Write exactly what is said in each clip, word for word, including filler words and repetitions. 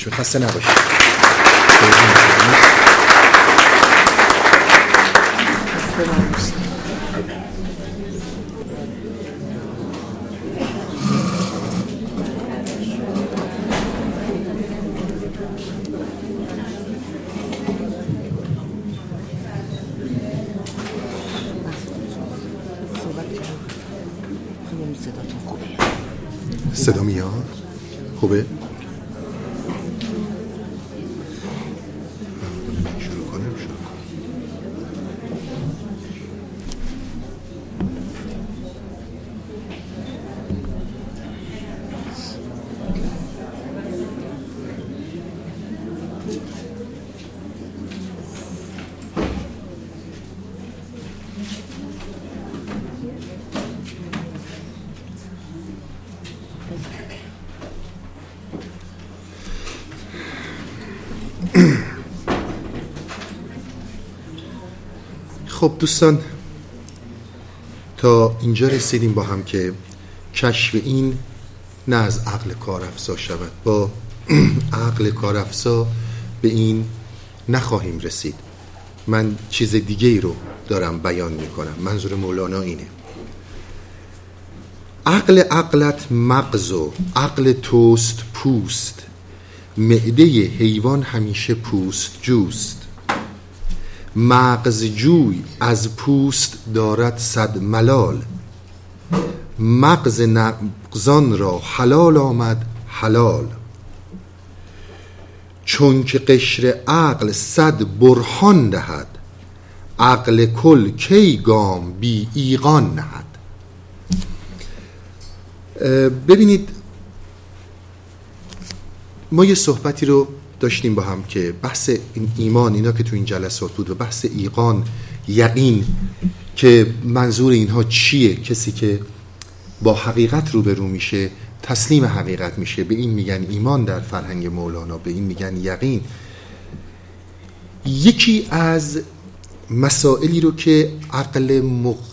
خسته نباشید. صدا میاد؟ خوبه؟ شروع کنم شروع کنم خب دوستان، تا اینجا رسیدیم با هم که کشف این نه از عقل کارافزا شود. با عقل کارافزا به این نخواهیم رسید. من چیز دیگه ای رو دارم بیان میکنم. منظور مولانا اینه: عقل عقلت مغز و عقل توست پوست، معده حیوان همیشه پوست جوست. مغز جوی از پوست دارد صد ملال، مغز نغزان را حلال آمد حلال. چون که قشر عقل صد برهان دهد، عقل کل کی گام بی ایقان نهد. ببینید، ما یه صحبتی رو داشتیم با هم که بحث این ایمان، اینا که تو این جلسات بود، و بحث ایقان، یقین، که منظور اینها چیه. کسی که با حقیقت روبرو میشه تسلیم حقیقت میشه، به این میگن ایمان در فرهنگ مولانا، به این میگن یقین. یکی از مسائلی رو که عقل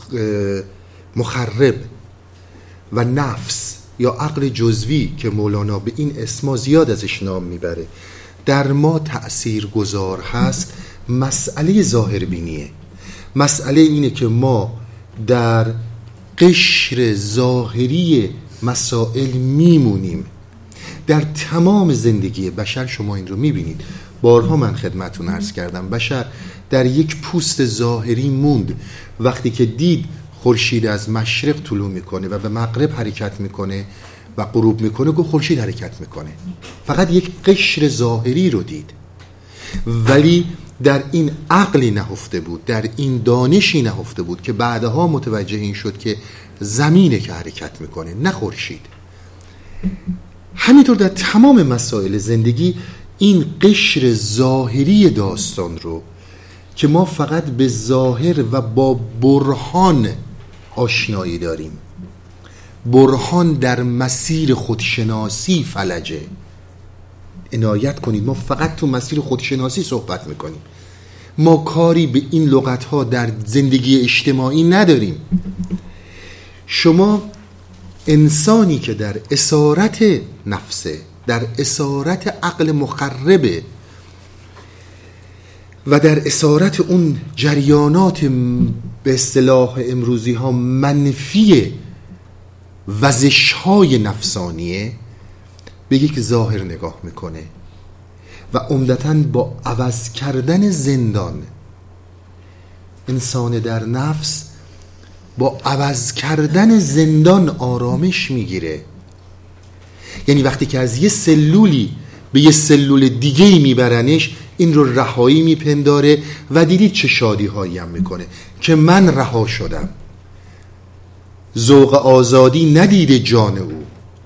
مخرب و نفس یا عقل جزوی که مولانا به این اسما زیاد ازش نام میبره در ما تأثیر گذار هست، مسئله ظاهربینیه. مسئله اینه که ما در قشر ظاهری مسائل میمونیم. در تمام زندگی بشر شما این رو میبینید. بارها من خدمتون عرض کردم، بشر در یک پوست ظاهری موند. وقتی که دید خورشید از مشرق طلوع میکنه و به مغرب حرکت میکنه و غروب میکنه، گفت خورشید حرکت میکنه. فقط یک قشر ظاهری رو دید، ولی در این عقلی نهفته بود، در این دانشی نهفته بود که بعدها متوجه این شد که زمینه که حرکت میکنه، نه خورشید. همینطور در تمام مسائل زندگی این قشر ظاهری داستان رو که ما فقط به ظاهر و با برهان آشنایی داریم، برهان در مسیر خودشناسی فلجه. عنایت کنید، ما فقط تو مسیر خودشناسی صحبت میکنیم. ما کاری به این لغتها در زندگی اجتماعی نداریم. شما انسانی که در اسارت نفسه، در اسارت عقل مخربه و در اسارت اون جریانات به اصطلاح امروزی ها منفی وزش های نفسانیه، به یک ظاهر نگاه میکنه و عمدتاً با عوض کردن زندان، انسان در نفس با عوض کردن زندان آرامش میگیره. یعنی وقتی که از یه سلولی به یه سلول دیگه‌ای میبرنش، این رو رهایی میپنداره و دیدید چه شادی هایی هم میکنه که من رها شدم. ذوق آزادی ندیده جان او،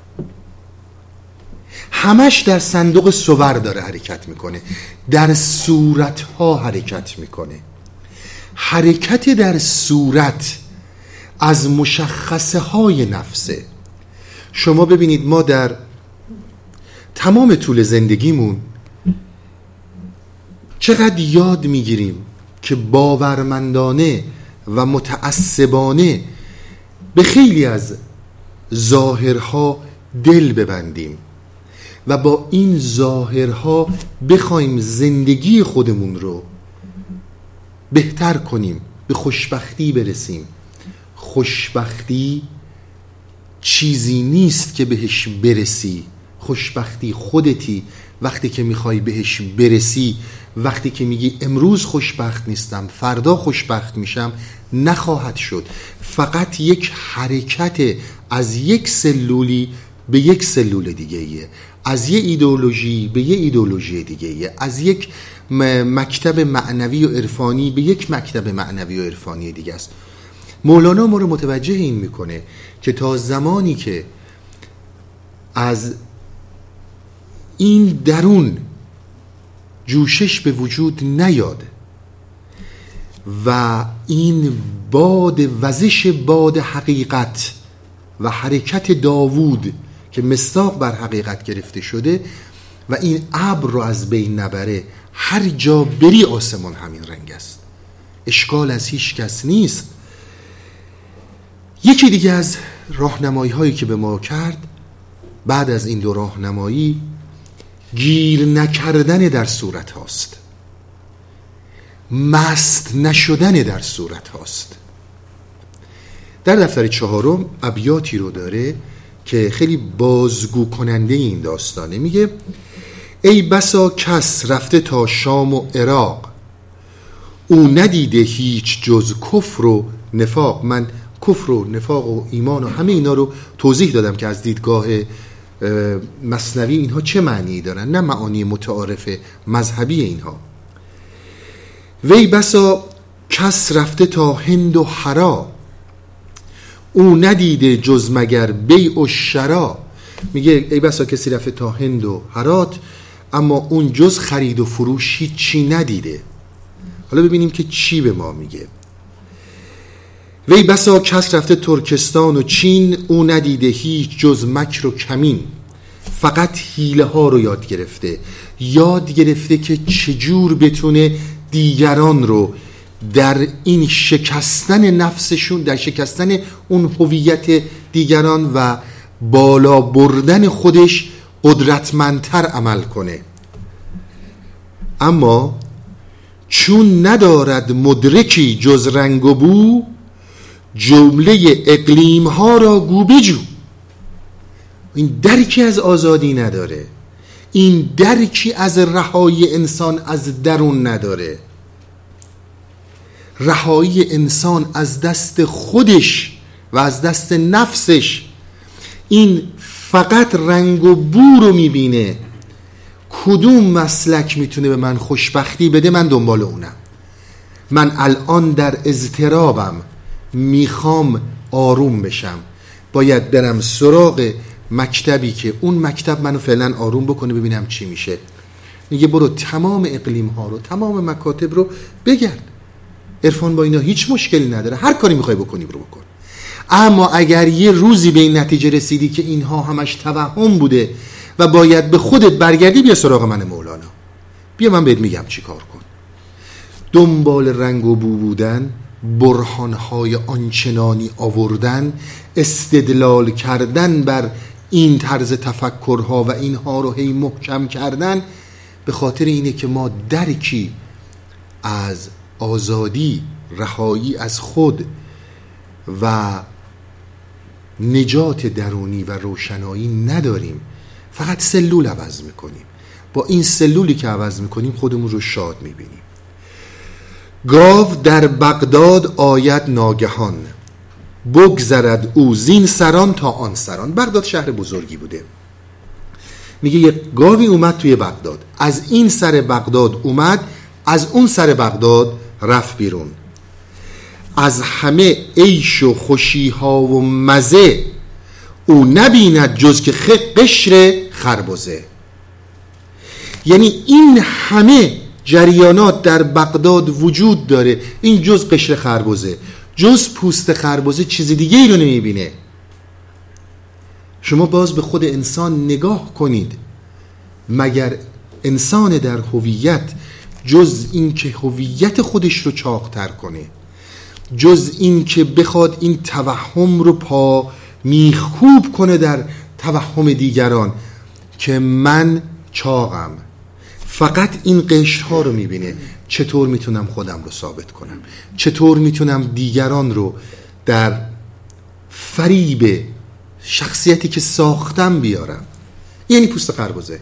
همش در صندوق صور داره حرکت میکنه، در صورتها حرکت میکنه. حرکت در صورت از مشخصه های نفسه. شما ببینید، ما در تمام طول زندگیمون چقدر یاد میگیریم که باورمندانه و متعصبانه به خیلی از ظاهرها دل ببندیم و با این ظاهرها بخوایم زندگی خودمون رو بهتر کنیم، به خوشبختی برسیم. خوشبختی چیزی نیست که بهش برسی، خوشبختی خودتی. وقتی که میخوای بهش برسی، وقتی که میگی امروز خوشبخت نیستم فردا خوشبخت میشم، نخواهد شد. فقط یک حرکت از یک سلولی به یک سلول دیگه ایه، از یه ایدئولوژی به یه ایدئولوژی دیگه ایه، از یک مکتب معنوی و عرفانی به یک مکتب معنوی و عرفانی دیگه است. مولانا ما رو متوجه این میکنه که تا زمانی که از این درون جوشش به وجود نیاد و این باد وزش باد حقیقت و حرکت داوود که مصداق بر حقیقت گرفته شده و این ابر رو از بین نبره، هر جا بری آسمان همین رنگ است، اشکال از هیچ کس نیست. یکی دیگه از راهنمایی هایی که به ما کرد بعد از این دو راهنمایی، گیر نکردن در صورت هاست، مست نشدن در صورت هاست. در دفتر چهارم ابیاتی رو داره که خیلی بازگو کننده این داستانه. میگه ای بسا کس رفته تا شام و عراق، او ندیده هیچ جز کفر و نفاق. من کفر و نفاق و ایمان و همه اینا رو توضیح دادم که از دیدگاه مثنوی اینها چه معنی دارن، نه معانی متعارف مذهبی اینها. وی بسا کس رفته تا هند و حرا، او ندیده جز مگر بیع و شرا. میگه ای بسا کسی رفته تا هند و هرات اما اون جز خرید و فروش هیچی ندیده. حالا ببینیم که چی به ما میگه. وی بسا کس رفته ترکستان و چین، او ندیده هیچ جز مکر و کمین. فقط حیله ها رو یاد گرفته، یاد گرفته که چجور بتونه دیگران رو در این شکستن نفسشون، در شکستن اون هویت دیگران و بالا بردن خودش قدرتمندتر عمل کنه. اما چون ندارد مدرکی جز رنگ و بو، جمله اقلیم ها را گو بجو. این درکی از آزادی نداره، این درکی از رهایی انسان از درون نداره. رهایی انسان از دست خودش و از دست نفسش، این فقط رنگ و بو رو میبینه. کدوم مسلک میتونه به من خوشبختی بده، من دنبال اونم. من الان در اضطرابم، میخوام آروم بشم، باید برم سراغ مکتبی که اون مکتب منو فعلا آروم بکنه، ببینم چی میشه. میگه برو تمام اقلیم ها رو، تمام مکاتب رو بگرد. عرفان با اینا هیچ مشکلی نداره، هر کاری میخوای بکنی برو بکن. اما اگر یه روزی به این نتیجه رسیدی که اینها همش توهم بوده و باید به خودت برگردی، بیا سراغ من مولانا، بیا من بهت میگم چی کار کن. دنبال رنگ و بو بودن، برهانهای آنچنانی آوردن، استدلال کردن بر این طرز تفکرها و اینها رو هی محکم کردن، به خاطر اینه که ما درکی از آزادی، رهایی از خود و نجات درونی و روشنایی نداریم. فقط سلول عوض میکنیم. با این سلولی که عوض میکنیم خودمون رو شاد میبینیم. گاو در بغداد آید ناگهان، بگذرد او زین سران تا آن سران. بغداد شهر بزرگی بوده. میگه یه گاوی اومد توی بغداد، از این سر بغداد اومد، از اون سر بغداد رفت بیرون. از همه عیش و خوشی ها و مزه، او نبیند جز که قشر خربزه. یعنی این همه جریانات در بغداد وجود داره، این جز قشر خربزه، جز پوست خربزه چیز دیگه ای رو نمیبینه. شما باز به خود انسان نگاه کنید. مگر انسان در هویت جز این که هویت خودش رو چاق‌تر کنه، جز این که بخواد این توهم رو پا میخکوب کنه در توهم دیگران، که من چاقم، فقط این قشرها رو میبینه. چطور میتونم خودم رو ثابت کنم، چطور میتونم دیگران رو در فریب شخصیتی که ساختم بیارم. یعنی پوست خربزه،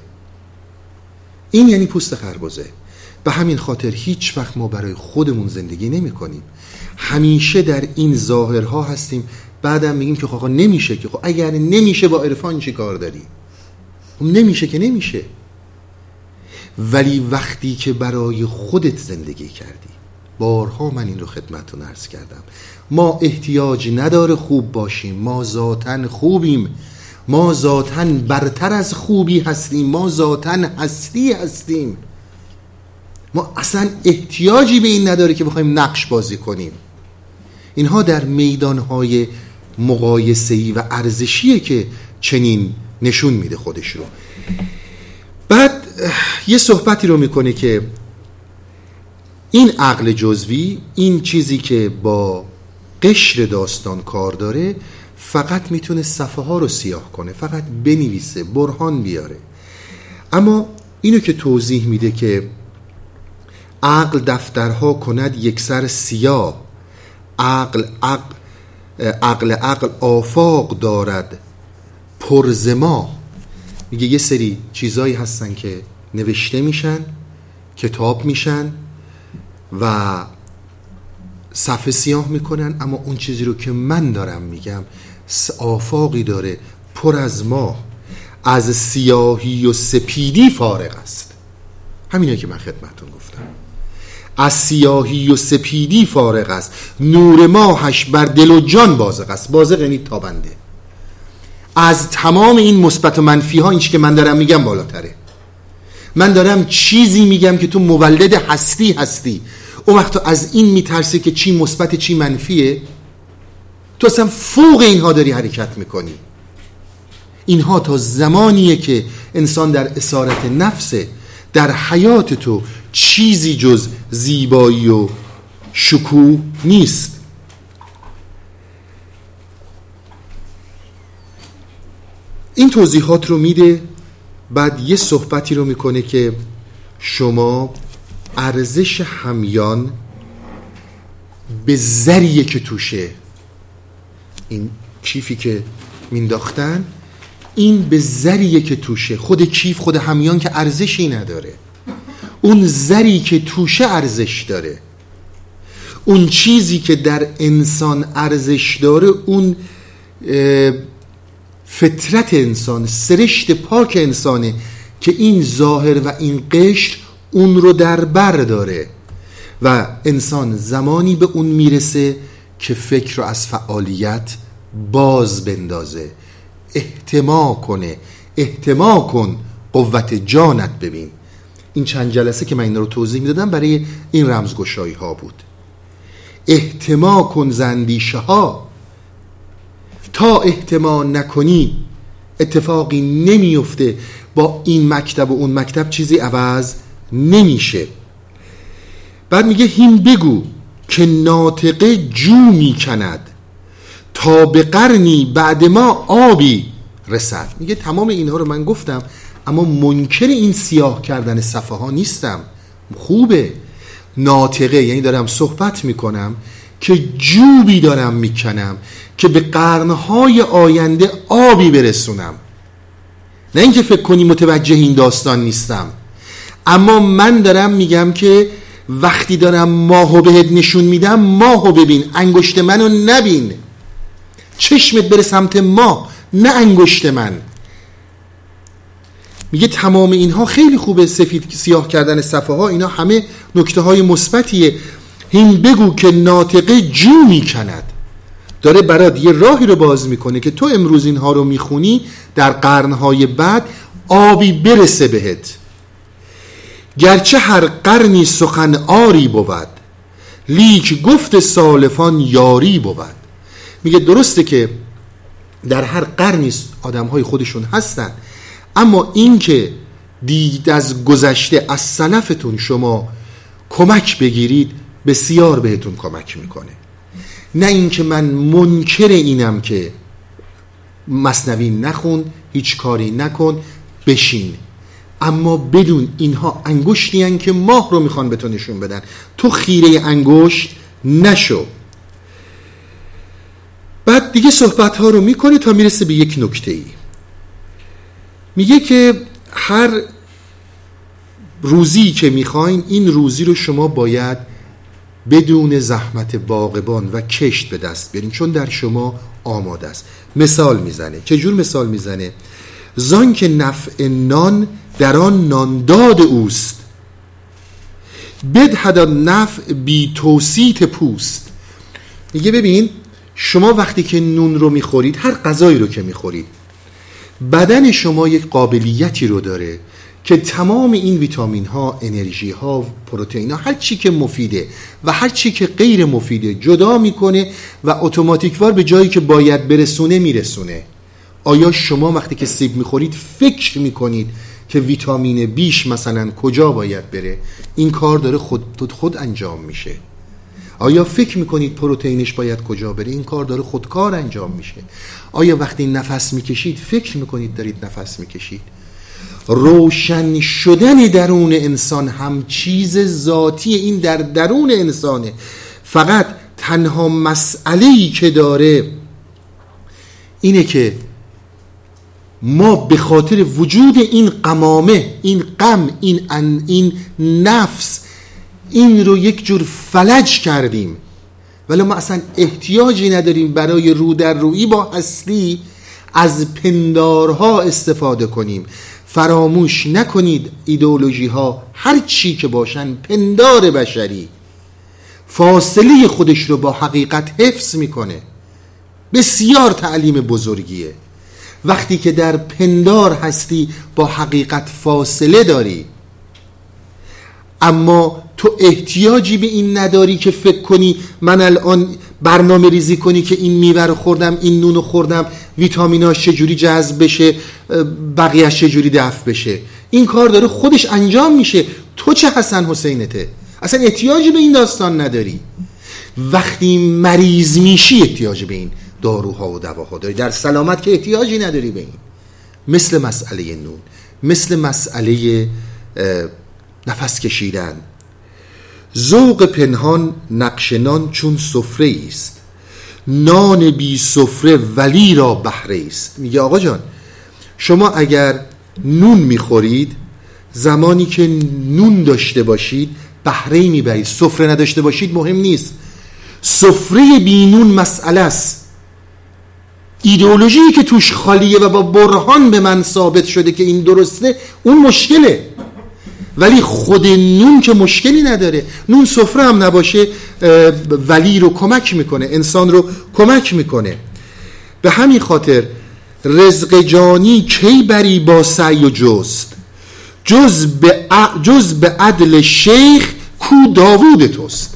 این یعنی پوست خربزه. به همین خاطر هیچ وقت ما برای خودمون زندگی نمی کنیم، همیشه در این ظاهرها هستیم. بعدم میگیم که آقا نمیشه، که خب اگر نمیشه با عرفان چی کار داری؟ نمیشه که نمیشه. ولی وقتی که برای خودت زندگی کردی، بارها من این رو خدمتتون عرض کردم، ما احتیاج نداره خوب باشیم، ما ذاتاً خوبیم، ما ذاتاً برتر از خوبی هستیم، ما ذاتاً هستی هستیم. ما اصلا احتیاجی به این نداره که بخوایم نقش بازی کنیم. اینها در میدانهای مقایسه‌ای و ارزشیه که چنین نشون میده خودش رو. بعد یه صحبتی رو میکنه که این عقل جزوی، این چیزی که با قشر داستان کار داره، فقط میتونه صفحه ها رو سیاه کنه، فقط بنویسه، برهان بیاره. اما اینو که توضیح میده که عقل دفترها کند یک سر سیاه، عقل عقل عقل عقل آفاق دارد پرزما. میگه یه سری چیزایی هستن که نوشته میشن، کتاب میشن و صفحه سیاه میکنن، اما اون چیزی رو که من دارم میگم آفاقی داره پر از ما، از سیاهی و سپیدی فارغ است. همینه که من خدمتون گفتم، از سیاهی و سپیدی فارغ است، نور ماهش بر دل و جان بازغ است. بازغ یعنی تابنده. از تمام این مثبت و منفی ها این چی که من دارم میگم بالاتره. من دارم چیزی میگم که تو مولد هستی هستی. اون وقت تو از این میترسی که چی مثبت چی منفیه، تو اصلا فوق اینها داری حرکت میکنی. اینها تا زمانیه که انسان در اسارت نفسه، در حیات تو چیزی جز زیبایی و شکوه نیست. این توضیحات رو میده. بعد یه صحبتی رو میکنه که شما ارزش همیان به ذریعه که توشه، این کیفی که مینداختن، این به ذریعه که توشه، خود کیف خود همیان که ارزشی نداره، اون ذری که توشه ارزش داره. اون چیزی که در انسان ارزش داره، اون فطرت انسان، سرشت پاک انسانه که این ظاهر و این قشر اون رو در بر داره و انسان زمانی به اون میرسه که فکر رو از فعالیت باز بندازه، احتما کنه. احتما کن قوت جانت ببین. این چند جلسه که من این رو توضیح میدادم برای این رمزگشایی ها بود. احتما کن زندیشه ها، تا احتما نکنی اتفاقی نمیفته، با این مکتب و اون مکتب چیزی عوض نمیشه. بعد میگه هین بگو که ناطقه جو میکند، تا به قرنی بعد ما آبی رسد. میگه تمام اینها رو من گفتم، اما منکر این سیاه کردن صفحه ها نیستم. خوبه. ناطقه یعنی دارم صحبت میکنم که جوبی دارم میکنم که به قرنهای آینده آبی برسونم. نه اینکه فکر کنی متوجه این داستان نیستم، اما من دارم میگم که وقتی دارم ماهو بهت نشون میدم، ماهو ببین، انگشت منو نبین. چشمت بره سمت ماه، نه انگشت من. میگه تمام اینها خیلی خوبه، سفید سیاه کردن صفحه ها، اینا همه نکته های مثبتیه. هین بگو که ناطقه جو میکند، داره برات یه راهی رو باز میکنه که تو امروز اینها رو میخونی، در قرنهای بعد آبی برسه بهت. گرچه هر قرنی سخن آری بود، لیک گفت سالفان یاری بود. میگه درسته که در هر قرنی آدمهای خودشون هستن، اما این که دید از گذشته از سلفتون شما کمک بگیرید بسیار بهتون کمک میکنه. نه اینکه من منکر اینم که مثنوی نخون، هیچ کاری نکن، بشین، اما بدون اینها انگشتی هن که ماه رو میخوان به تو نشون بدن، تو خیره انگشت نشو. بعد دیگه صحبت ها رو میکنه تا میرسه به یک نکته ای. میگه که هر روزی که میخواین این روزی رو شما باید بدون زحمت باغبان و کشت به دست بیارین، چون در شما آماده است. مثال میزنه. چجور مثال میزنه؟ زان که نفع نان در آن نانداد اوست، بدهد نفع بی توصیت پوست. میگه ببین شما وقتی که نون رو میخورید، هر غذایی رو که میخورید، بدن شما یک قابلیتی رو داره که تمام این ویتامین ها، انرژی ها، پروتئین ها، هر چی که مفیده و هر چی که غیر مفیده جدا میکنه و اتوماتیکوار به جایی که باید برسونه میرسونه. آیا شما وقتی که سیب میخورید فکر میکنید که ویتامین بیش مثلا کجا باید بره؟ این کار داره خود خود انجام میشه. آیا فکر میکنید پروتئینش باید کجا بره؟ این کار داره خودکار انجام میشه. آیا وقتی نفس میکشید فکر میکنید دارید نفس میکشید؟ روشن شدن درون انسان هم چیز ذاتی این در درون انسانه. فقط تنها مسئله‌ای که داره اینه که ما به خاطر وجود این قمامه، این غم، این ان این نفس، این رو یک جور فلج کردیم، ولی ما اصلا احتیاجی نداریم برای رو در رویی با هستی از پندارها استفاده کنیم. فراموش نکنید ایدئولوژی ها هر چی که باشن، پندار بشری فاصله خودش رو با حقیقت حفظ میکنه. بسیار تعلیم بزرگیه. وقتی که در پندار هستی با حقیقت فاصله داری، اما تو احتیاجی به این نداری که فکر کنی من الان برنامه ریزی کنی که این میوه رو خوردم، این نون رو خوردم، ویتامیناش چجوری جذب بشه، بقیه‌اش چجوری دفع بشه. این کار داره خودش انجام میشه. تو چه حسن حسینته؟ اصلا احتیاجی به این داستان نداری. وقتی مریض میشی احتیاج به این داروها و دواها داری. در سلامت که احتیاجی نداری به این. مثل مسئله نون، مثل مسئله نفس کشیدن. ذوق پنهان نقش نان چون سفره است، نان بی سفره ولی را بهره است. میگه آقا جان شما اگر نون میخورید، زمانی که نون داشته باشید بهره میبرید، سفره نداشته باشید مهم نیست. سفره بی نون مسئله است. ایدئولوژی که توش خالیه و با برهان به من ثابت شده که این درسته، اون مشکله. ولی خود نون که مشکلی نداره. نون سفره هم نباشه ولی رو کمک میکنه، انسان رو کمک میکنه. به همین خاطر رزق جانی کی بری با سعی و جست، جز به جز به عدل شیخ کو داوود توست.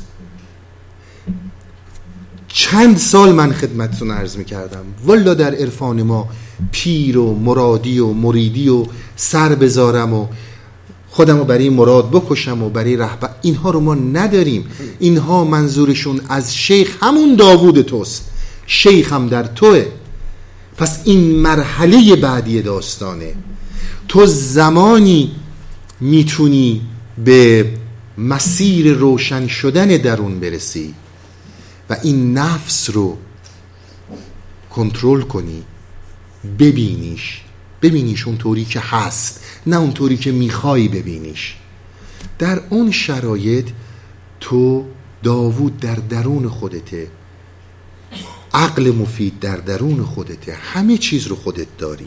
چند سال من خدمتتون عرض میکردم والا در عرفان ما پیر و مرادی و مریدی و سر بذارم و خودم رو برای مراد بکشم و برای رهبر، اینها رو ما نداریم. اینها منظورشون از شیخ همون داوود توست. شیخ هم در توه. پس این مرحله بعدی داستانه. تو زمانی میتونی به مسیر روشن شدن درون برسی و این نفس رو کنترل کنی، ببینیش ببینیش اونطوری که هست، نه اونطوری که میخوای ببینیش. در اون شرایط تو داوود در درون خودته، عقل مفید در درون خودته، همه چیز رو خودت داری.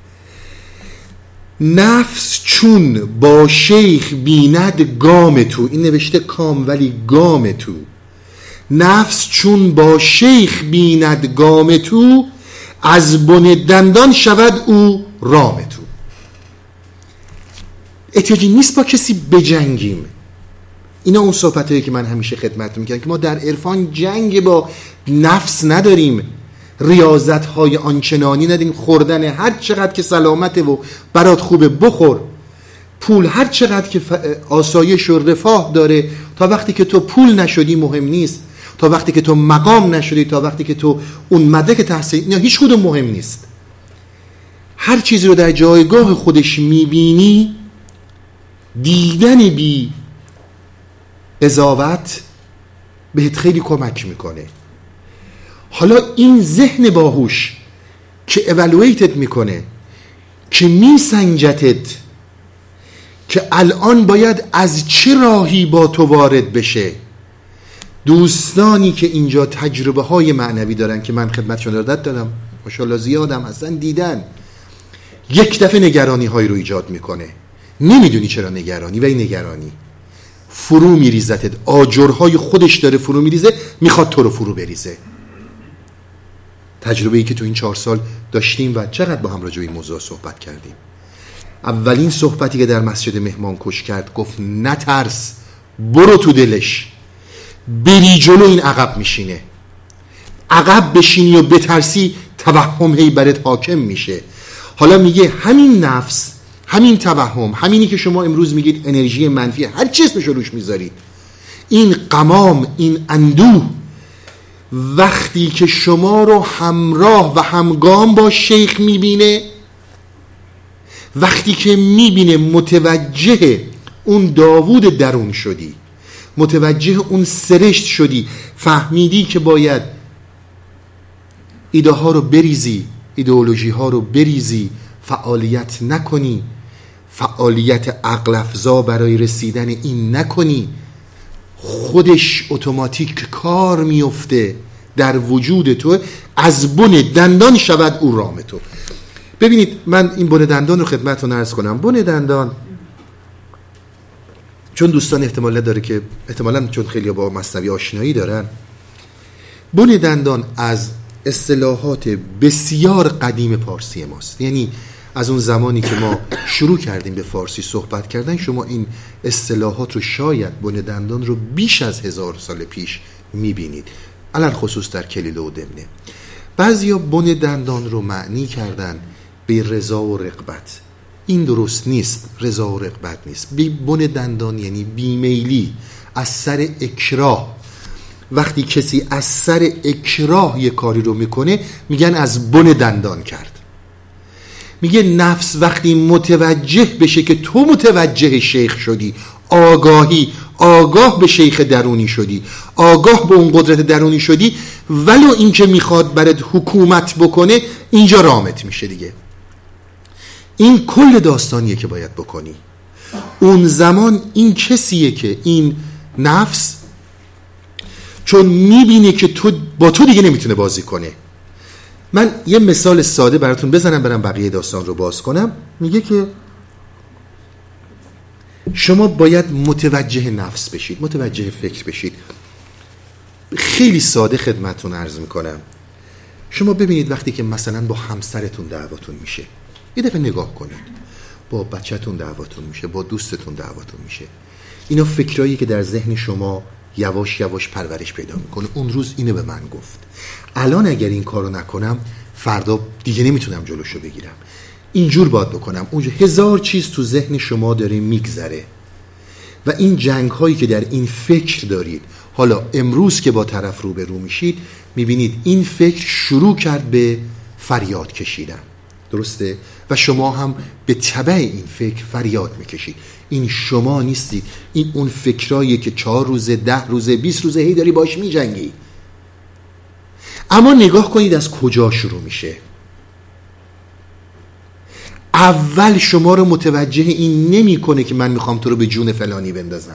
نفس چون با شیخ بیند گام تو، این نوشته کام ولی گام تو. نفس چون با شیخ بیند گام تو، از بن دندان شود او رام تو. احتیاجی نیست با کسی بجنگیم. اینا اون صحبتایی که من همیشه خدمت میکنم که ما در عرفان جنگ با نفس نداریم، ریاضت های آنچنانی نداریم، خوردن هر چقدر که سلامته و برات خوبه بخور، پول هر چقدر که آسایش و رفاه داره، تا وقتی که تو پول نشدی مهم نیست، تا وقتی که تو مقام نشدی، تا وقتی که تو اون مدرک تحصیل، اینا هیچ کدوم مهم نیست. هر چیزی رو در جایگاه خودش میبینی، دیدن بی قضاوت بهت خیلی کمک میکنه. حالا این ذهن باهوش که اولویتت میکنه، که میسنجتت که الان باید از چه راهی با تو وارد بشه. دوستانی که اینجا تجربه های معنوی دارن که من خدمتشون دادت دادم، ماشاءالله زیادم هستن، دیدن یک دفعه نگرانی های رو ایجاد میکنه، نمیدونی چرا نگرانی، و این نگرانی فرو میریزتت، آجرهای خودش داره فرو میریزه، میخواد تو رو فرو بریزه. تجربه ای که تو این چهار سال داشتیم و چقدر با هم راجع به این موضوع صحبت کردیم. اولین صحبتی که در مسجد مهمانکش کرد گفت نترس، برو تو دلش، بری جلو این عقب میشینه. عقب بشینی و بترسی توهم هی برات حاکم میشه. حالا میگه همین نفس، همین توهم، همینی که شما امروز میگید انرژی منفی، هر چی اسمشو روش میذارید، این غمام، این اندوه، وقتی که شما رو همراه و همگام با شیخ میبینه، وقتی که میبینه متوجه اون داوود درون شدی، متوجه اون سرشت شدی، فهمیدی که باید ایده ها رو بریزی، ایدئولوژی ها رو بریزی، فعالیت نکنی، فعالیت عقل افزا برای رسیدن این نکنی، خودش اتوماتیک کار میفته در وجود تو، از بن دندان شود او رام تو. ببینید من این بن دندان رو خدمتتون عرض کنم. بن دندان، چون دوستان احتمال داره که احتمالاً چون خیلی با مثنوی آشنایی دارن، بن دندان از اصطلاحات بسیار قدیم پارسی ماست. یعنی از اون زمانی که ما شروع کردیم به فارسی صحبت کردن، شما این اصطلاحات رو شاید بن دندان رو بیش از هزار سال پیش میبینید، علل خصوص در کلیله و دمنه. بعضیا بن دندان رو معنی کردن به رضا و رغبت. این درست نیست، رضا و رغبت نیست. بن دندان یعنی بیمیلی، از سر اکراه. وقتی کسی از سر اکراه یه کاری رو میکنه میگن از بن دندان کرد. میگه نفس وقتی متوجه بشه که تو متوجه شیخ شدی، آگاهی، آگاه به شیخ درونی شدی، آگاه به اون قدرت درونی شدی، ولو این که میخواد برات حکومت بکنه، اینجا رامت میشه دیگه. این کل داستانیه که باید بکنی. اون زمان این کسیه که این نفس چون میبینه که تو با تو دیگه نمیتونه بازی کنه. من یه مثال ساده براتون بزنم برم بقیه داستان رو باز کنم. میگه که شما باید متوجه نفس بشید، متوجه فکر بشید. خیلی ساده خدمتتون عرض میکنم. شما ببینید وقتی که مثلا با همسرتون دعواتون میشه، یه دفعه نگاه کنید، با بچه‌تون دعواتون میشه، با دوستتون دعواتون میشه، اینا فکرایی که در ذهن شما یواش یواش پرورش پیدا میکنه. اون روز اینو به من گفت، الان اگر این کارو نکنم فردا دیگه نمیتونم جلوشو بگیرم، اینجور باید بکنم، اونجور. هزار چیز تو ذهن شما داره میگذره و این جنگ هایی که در این فکر دارید، حالا امروز که با طرف رو به رو میشید میبینید این فکر شروع کرد به فریاد کشیدن، درسته؟ و شما هم به تبع این فکر فریاد میکشید. این شما نیستید، این اون فکراییه که چهار روزه، ده روزه، بیست روزه هی داری باش میجنگی. اما نگاه کنید از کجا شروع میشه. اول شما رو متوجه این نمی کنه که من میخوام تو رو به جون فلانی بندازم.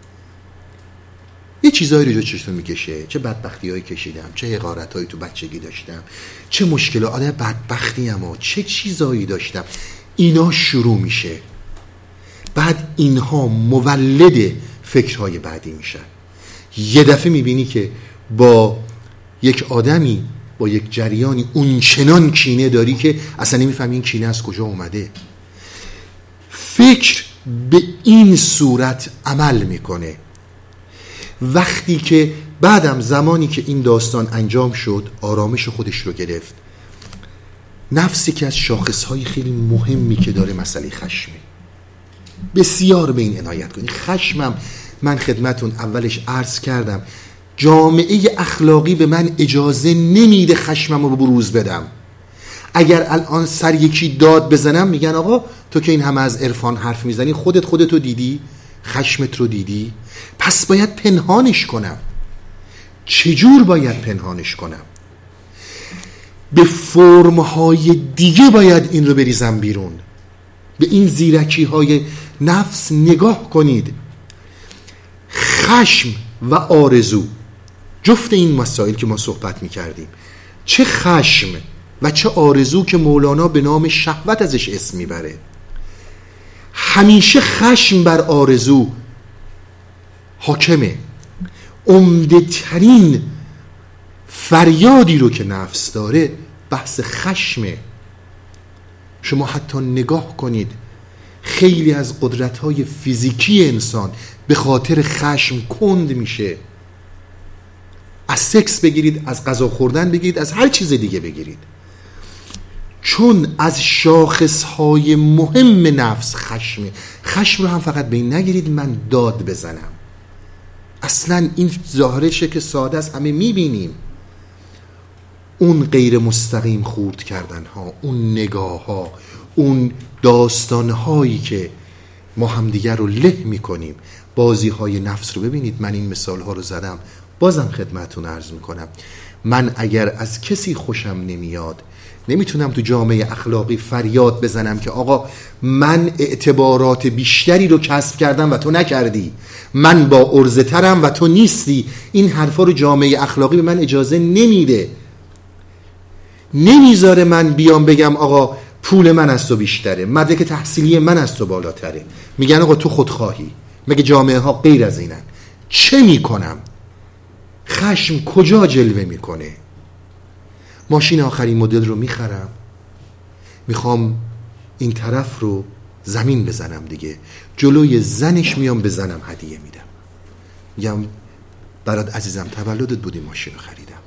یه چیزایی رو جو چشتون میکشه، چه بدبختی هایی کشیدم، چه حقارت هایی تو بچگی داشتم، چه مشکلات، آده بدبختی اما چه چیزایی داشتم. اینا شروع میشه، بعد اینها مولد فکرهای بعدی میشن. یه دفعه میبینی که با یک آدمی، با یک جریانی اون چنان کینه داری که اصلا نمیفهمی این کینه از کجا اومده. فکر به این صورت عمل میکنه. وقتی که بعدم زمانی که این داستان انجام شد، آرامش خودش رو گرفت. نفسی که از شاخصهای خیلی مهمی که داره مسئله خشمه. بسیار به این عنایت کنید. خشمم من خدمتون اولش عرض کردم، جامعه اخلاقی به من اجازه نمیده خشمم رو بروز بدم. اگر الان سر یکی داد بزنم میگن آقا تو که این همه از عرفان حرف میزنی، خودت خودتو دیدی؟ خشمت رو دیدی؟ پس باید پنهانش کنم. چجور باید پنهانش کنم؟ به فرمهای دیگه باید این رو بریزم بیرون. به این زیرکی های نفس نگاه کنید. خشم و آرزو، جفت این مسائل که ما صحبت میکردیم، چه خشم و چه آرزو که مولانا به نام شهوت ازش اسم میبره، همیشه خشم بر آرزو حاکمه. عمده ترین فریادی رو که نفس داره بحث خشمه. شما حتی نگاه کنید خیلی از قدرت‌های فیزیکی انسان به خاطر خشم کند میشه. از سکس بگیرید، از غذا خوردن بگیرید، از هر چیز دیگه بگیرید، چون از شاخصهای مهم نفس خشمه. خشم رو هم فقط به این نگیرید من داد بزنم، اصلا این ظاهرشه که ساده است، همه میبینیم. اون غیر مستقیم خورد کردن ها، اون نگاه ها، اون داستان هایی که ما همدیگر رو له میکنیم، بازی های نفس رو ببینید. من این مثال ها رو زدم، بازم خدمتون عرض میکنم. من اگر از کسی خوشم نمیاد نمیتونم تو جامعه اخلاقی فریاد بزنم که آقا من اعتبارات بیشتری رو کسب کردم و تو نکردی، من با عرضه ترم و تو نیستی. این حرفا رو جامعه اخلاقی به من اجازه نمیده، نمیذاره من بیام بگم آقا پول من از تو بیشتره، مدرک تحصیلی من از تو بالاتره. میگن آقا تو خودخواهی. مگه جامعه ها غیر از اینن؟ چه میکنم؟ خشم کجا جلوه میکنه؟ ماشین آخرین مدل رو میخرم، میخوام این طرف رو زمین بزنم دیگه، جلوی زنش میام به زنم هدیه میدم، میگم برات عزیزم تولدت بودی ماشین رو خریدم.